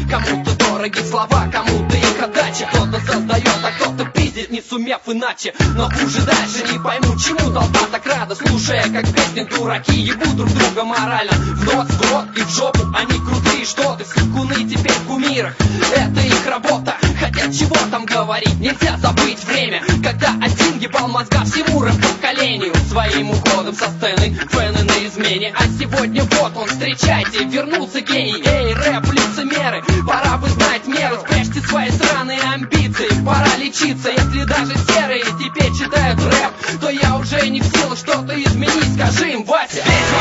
Кому-то дороги слова, кому-то их отдача. Кто-то создает, а кто-то пиздит, не сумев иначе. Но хуже дальше, не пойму, чему толпа так рада, слушая, как песни дураки ебут друг друга морально. В нос, в рот и в жопу, они крутые, что ты, скакуны теперь в кумирах. Это их работа, хотя чего там говорить, нельзя забыть время, когда один ебал мозга всему рэп-поколению. Своим уходом со сцены фэны на измене. А сегодня вот он, встречайте, вернулся гений. Эй, рэп, лицемеры, пора бы знать меру. Спрячьте свои сраные амбиции, пора лечиться. Если даже серые теперь читают рэп, то я уже не в силах что-то изменить. Скажи им, Вася,